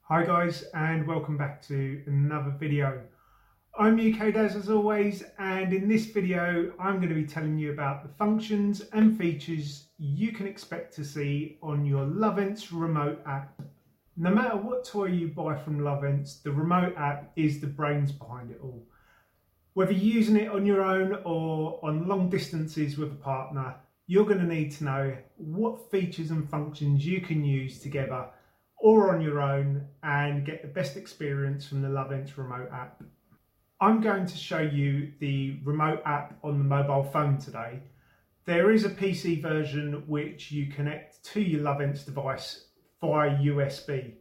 Hi guys, and welcome back to another video. I'm UK Daz as always, and in this video I'm going to be telling you about the functions and features you can expect to see on your Lovense remote app. No matter what toy you buy from Lovense, the remote app is the brains behind it all. Whether you're using it on your own or on long distances with a partner, you're going to need to know what features and functions you can use together or on your own and get the best experience from the Lovense remote app. I'm going to show you the remote app on the mobile phone today. There is a PC version which you connect to your Lovense device via USB.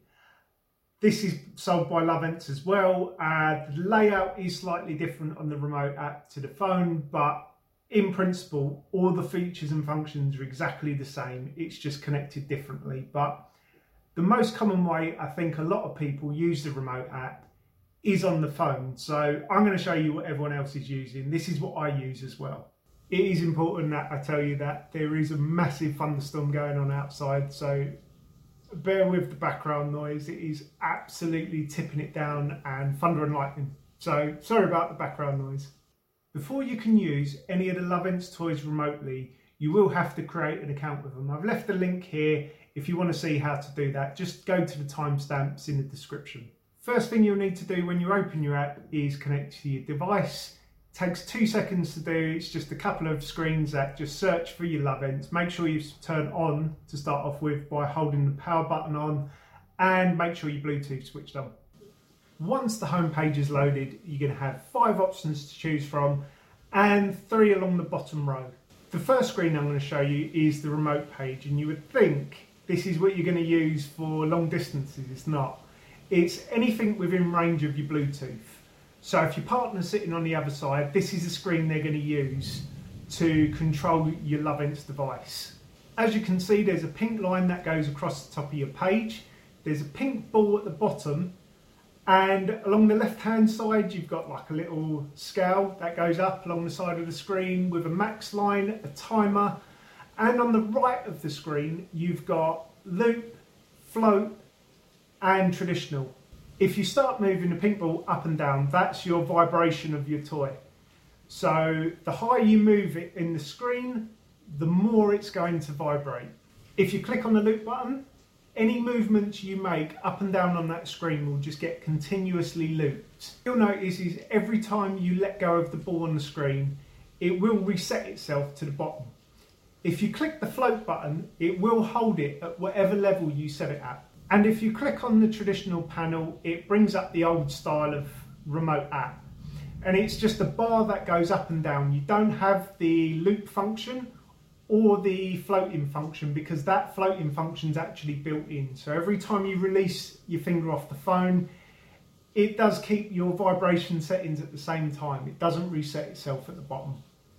This is sold by Lovense as well. The layout is slightly different on the remote app to the phone, but in principle, all the features and functions are exactly the same. It's just connected differently. But the most common way I think a lot of people use the remote app is on the phone. So I'm going to show you what everyone else is using. This is what I use as well. It is important that I tell you that there is a massive thunderstorm going on outside, so bear with the background noise. It is absolutely tipping it down and thunder and lightning. So sorry about the background noise. Before you can use any of the Lovense toys remotely, you will have to create an account with them. I've left the link here. If you want to see how to do that, just go to the timestamps in the description. First thing you'll need to do when you open your app is connect to your device. It takes 2 seconds to do. It's just a couple of screens that just search for your Lovense. Make sure you turn on to start off with by holding the power button on, and make sure your Bluetooth switched on. Once the home page is loaded, you're going to have 5 options to choose from and 3 along the bottom row. The first screen I'm going to show you is the remote page, and you would think this is what you're going to use for long distances. It's not. It's anything within range of your Bluetooth. So if your partner's sitting on the other side, this is the screen they're going to use to control your Lovense device. As you can see, there's a pink line that goes across the top of your page. There's a pink ball at the bottom, and along the left hand side you've got like a little scale that goes up along the side of the screen with a max line, a timer. And on the right of the screen, you've got loop, float, and traditional. If you start moving the pink ball up and down, that's your vibration of your toy. So the higher you move it in the screen, the more it's going to vibrate. If you click on the loop button, any movements you make up and down on that screen will just get continuously looped. You'll notice is every time you let go of the ball on the screen, it will reset itself to the bottom. If you click the float button, it will hold it at whatever level you set it at. And if you click on the traditional panel, it brings up the old style of remote app. And it's just a bar that goes up and down. You don't have the loop function or the floating function, because that floating function is actually built in. So every time you release your finger off the phone, it does keep your vibration settings at the same time. It doesn't reset itself at the bottom.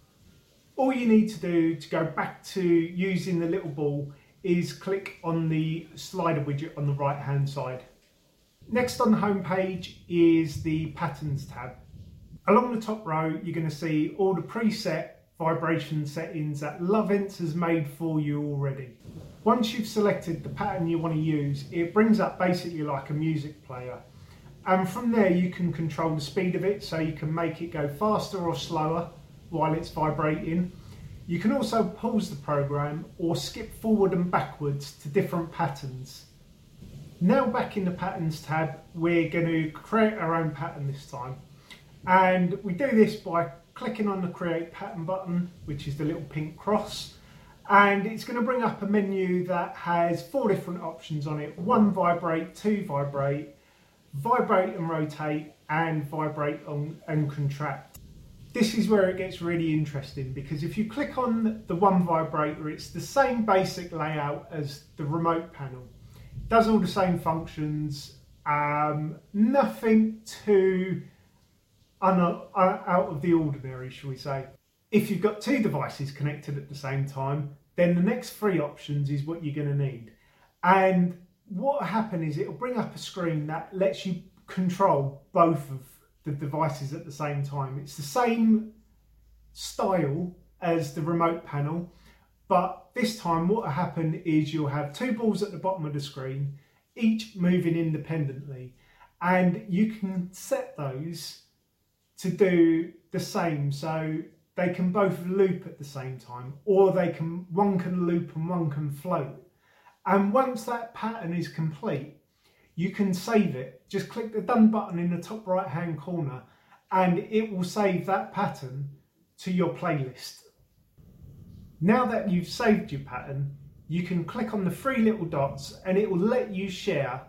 All you need to do to go back to using the little ball is click on the slider widget on the right hand side. Next on the home page is the patterns tab. Along the top row you're going to see all the preset vibration settings that Lovense has made for you already. Once you've selected the pattern you want to use, it brings up basically like a music player, and from there you can control the speed of it, so you can make it go faster or slower while it's vibrating. You can also pause the program or skip forward and backwards to different patterns. Now back in the patterns tab, we're going to create our own pattern this time, and we do this by clicking on the create pattern button, which is the little pink cross, and it's going to bring up a menu that has 4 different options on it: 1 vibrate, 2 vibrate, vibrate and rotate, and vibrate and contract. This is where it gets really interesting, because if you click on the 1 vibrator, it's the same basic layout as the remote panel. It does all the same functions, nothing too out of the ordinary, shall we say. If you've got 2 devices connected at the same time, then the next 3 options is what you're going to need. And what will happen is it'll bring up a screen that lets you control both of the devices at the same time. It's the same style as the remote panel, but this time what will happen is you'll have 2 balls at the bottom of the screen. each moving independently, and you can set those to do the same, so they can both loop at the same time, or one can loop and one can float. And once that pattern is complete, you can save it. Just click the done button in the top right hand corner and it will save that pattern to your playlist. Now that you've saved your pattern, you can click on the three little dots and it will let you share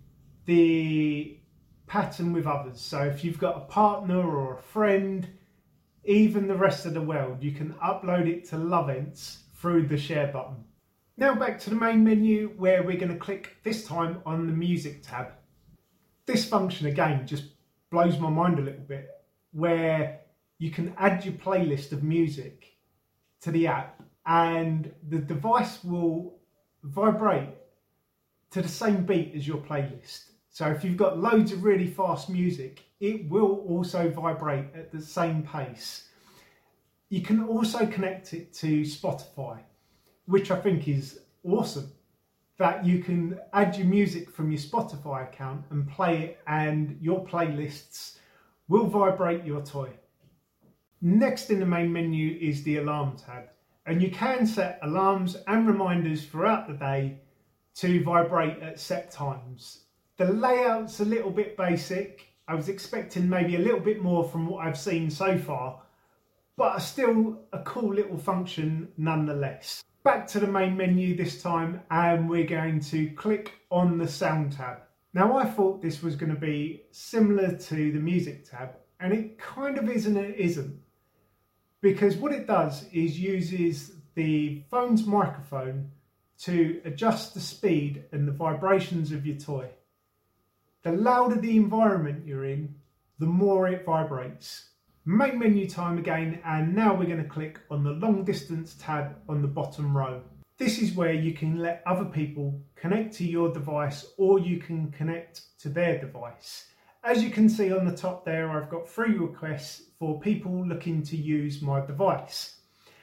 the pattern with others. So if you've got a partner or a friend, even the rest of the world, you can upload it to Lovense through the share button. Now back to the main menu, where we're going to click this time on the music tab. This function again just blows my mind a little bit, where you can add your playlist of music to the app and the device will vibrate to the same beat as your playlist. So if you've got loads of really fast music, it will also vibrate at the same pace. You can also connect it to Spotify, which I think is awesome, that you can add your music from your Spotify account and play it, and your playlists will vibrate your toy. Next in the main menu is the alarm tab, and you can set alarms and reminders throughout the day to vibrate at set times. The layout's a little bit basic. I was expecting maybe a little bit more from what I've seen so far, but still a cool little function nonetheless. Back to the main menu this time, and we're going to click on the sound tab. Now I thought this was going to be similar to the music tab, and it kind of is and it isn't. Because what it does is uses the phone's microphone to adjust the speed and the vibrations of your toy. The louder the environment you're in, the more it vibrates. Main menu time again, and now we're going to click on the long distance tab on the bottom row. This is where you can let other people connect to your device, or you can connect to their device. As you can see on the top there, I've got 3 requests for people looking to use my device.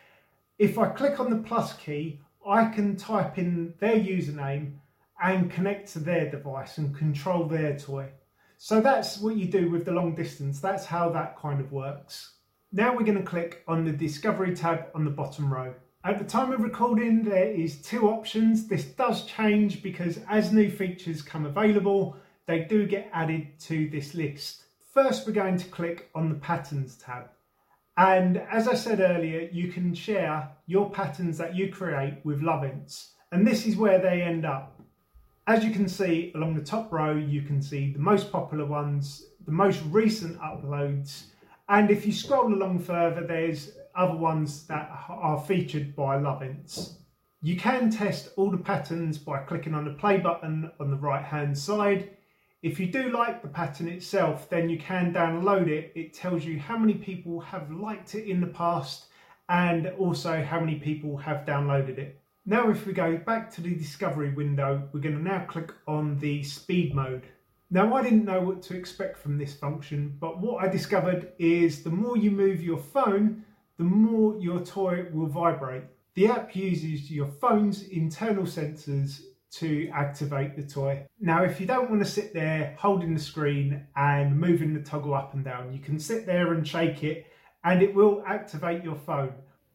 If I click on the plus key, I can type in their username and connect to their device and control their toy. So that's what you do with the long distance. That's how that kind of works. Now we're going to click on the Discovery tab on the bottom row. At the time of recording, there is 2 options. This does change because as new features come available, they do get added to this list. First, we're going to click on the Patterns tab. And as I said earlier, you can share your patterns that you create with Lovense. And this is where they end up. As you can see along the top row, you can see the most popular ones, the most recent uploads, and if you scroll along further, there's other ones that are featured by Lovense. You can test all the patterns by clicking on the play button on the right hand side. If you do like the pattern itself, then you can download it. It tells you how many people have liked it in the past and also how many people have downloaded it. Now if we go back to the discovery window, we're going to now click on the speed mode. Now I didn't know what to expect from this function, but what I discovered is the more you move your phone, the more your toy will vibrate. The app uses your phone's internal sensors to activate the toy. Now if you don't want to sit there holding the screen and moving the toggle up and down, you can sit there and shake it and it will activate your phone.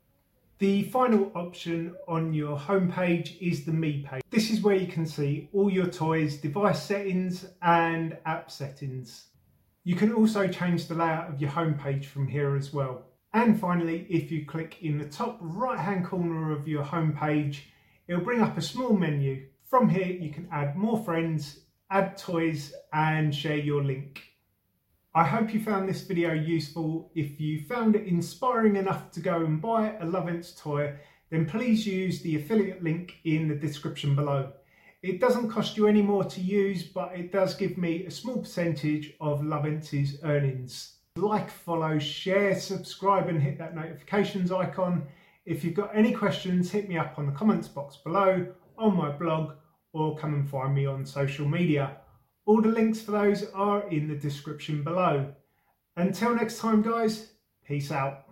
The final option on your home page is the Me page. This is where you can see all your toys, device settings and app settings. You can also change the layout of your home page from here as well. And finally, if you click in the top right hand corner of your home page, it'll bring up a small menu. From here you can add more friends, add toys and share your link. I hope you found this video useful. If you found it inspiring enough to go and buy a Lovense toy, then please use the affiliate link in the description below. It doesn't cost you any more to use, but it does give me a small percentage of Lovense's earnings. Like, follow, share, subscribe and hit that notifications icon. If you've got any questions, hit me up on the comments box below, on my blog, or come and find me on social media. All the links for those are in the description below. Until next time guys, peace out.